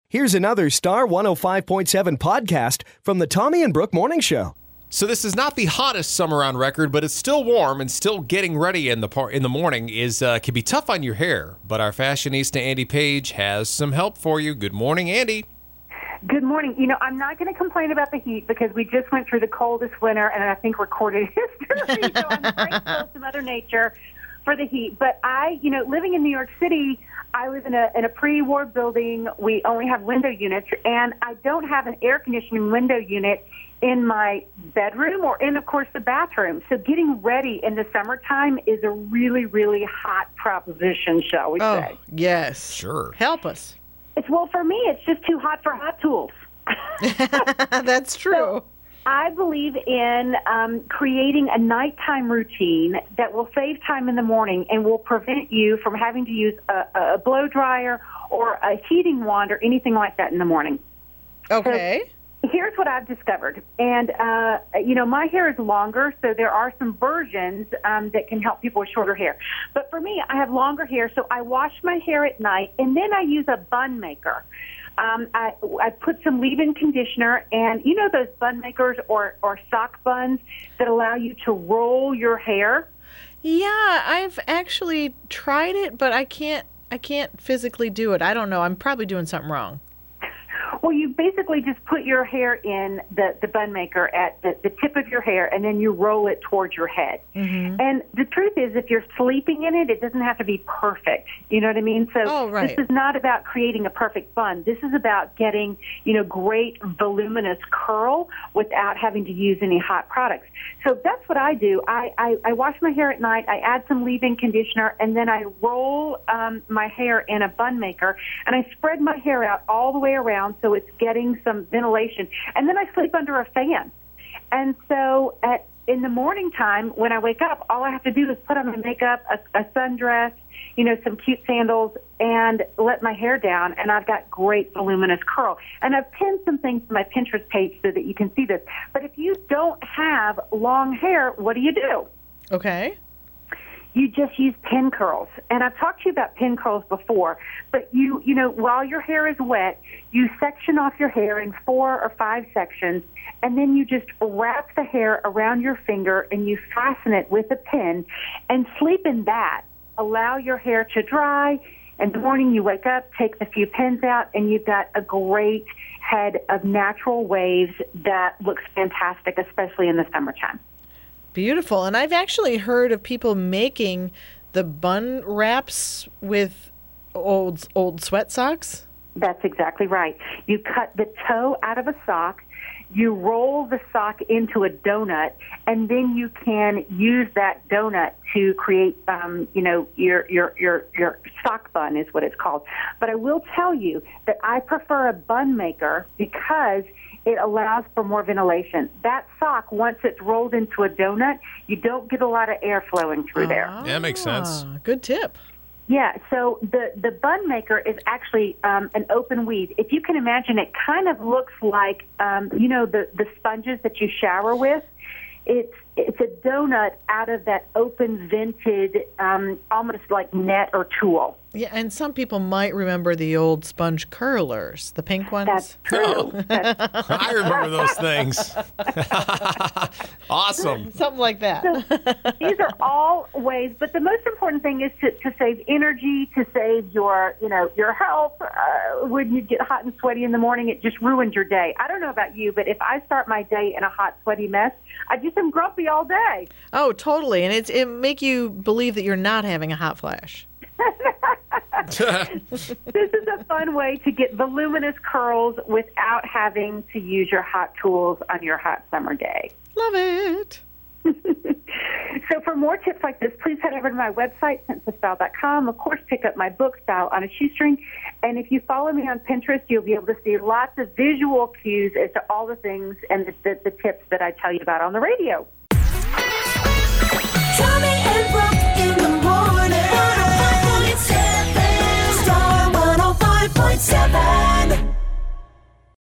Here's another Star 105.7 podcast from the Tommy and Brooke Morning Show. So this is not the hottest summer on record, but it's still warm and still getting ready in the morning can be tough on your hair. But our fashionista Andy Page has some help for you. Good morning, Andy. Good morning. You know, I'm not going to complain about the heat because we just went through the coldest winter and I think recorded history. So I'm grateful to Mother Nature for the heat. But living in New York City, I live in a pre-war building. We only have window units, and I don't have an air conditioning window unit in my bedroom or in, of course, the bathroom. So getting ready in the summertime is a really, really hot proposition, shall we say. Oh, yes. Sure. Help us. For me, it's just too hot for hot tools. That's true. So I believe in creating a nighttime routine that will save time in the morning and will prevent you from having to use a blow dryer or a heating wand or anything like that in the morning. Okay. So here's what I've discovered. And, my hair is longer, so there are some versions that can help people with shorter hair. But for me, I have longer hair, so I wash my hair at night, and then I use a bun maker. I put some leave-in conditioner, and you know those bun makers or sock buns that allow you to roll your hair? Yeah, I've actually tried it, but I can't physically do it. I don't know. I'm probably doing something wrong. Well, you basically just put your hair in the bun maker at the tip of your hair, and then you roll it towards your head. Mm-hmm. And the truth is, if you're sleeping in it, it doesn't have to be perfect. You know what I mean? So This is not about creating a perfect bun. This is about getting, great voluminous curl without having to use any hot products. So that's what I do. I wash my hair at night. I add some leave-in conditioner, and then I roll my hair in a bun maker, and I spread my hair out all the way around so it's getting some ventilation. And then I sleep under a fan. And so in the morning time, when I wake up, all I have to do is put on my makeup, a sundress, some cute sandals, and let my hair down, and I've got great voluminous curl. And I've pinned some things to my Pinterest page so that you can see this. But if you don't have long hair, what do you do? Okay. You just use pin curls. And I've talked to you about pin curls before, but while your hair is wet, you section off your hair in 4 or 5 sections, and then you just wrap the hair around your finger and you fasten it with a pin and sleep in that. Allow your hair to dry. In the morning you wake up, take the few pins out, and you've got a great head of natural waves that looks fantastic, especially in the summertime. Beautiful. And I've actually heard of people making the bun wraps with old sweat socks. That's exactly right. You cut the toe out of a sock, you roll the sock into a donut, and then you can use that donut to create, your sock bun is what it's called. But I will tell you that I prefer a bun maker because it allows for more ventilation. That sock, once it's rolled into a donut, you don't get a lot of air flowing through there. Yeah, that makes sense. Good tip. Yeah, so the bun maker is actually an open weave. If you can imagine, it kind of looks like, the sponges that you shower with. It's a donut out of that open vented, almost like net or tulle. Yeah, and some people might remember the old sponge curlers, the pink ones. That's true. I remember those things. Awesome. Something like that. So these are all ways, but the most important thing is to save energy, to save your health. When you get hot and sweaty in the morning, it just ruins your day. I don't know about you, but if I start my day in a hot, sweaty mess, I just am grumpy all day. Oh, totally. And it make you believe that you're not having a hot flash. This is a fun way to get voluminous curls without having to use your hot tools on your hot summer day. Love it. So for more tips like this, please head over to my website, sensestyle.com. Of course, pick up my book, Style on a Shoestring. And if you follow me on Pinterest, you'll be able to see lots of visual cues as to all the things and the tips that I tell you about on the radio. Tommy and Brooke in the morning. 105.7 Star 105.7.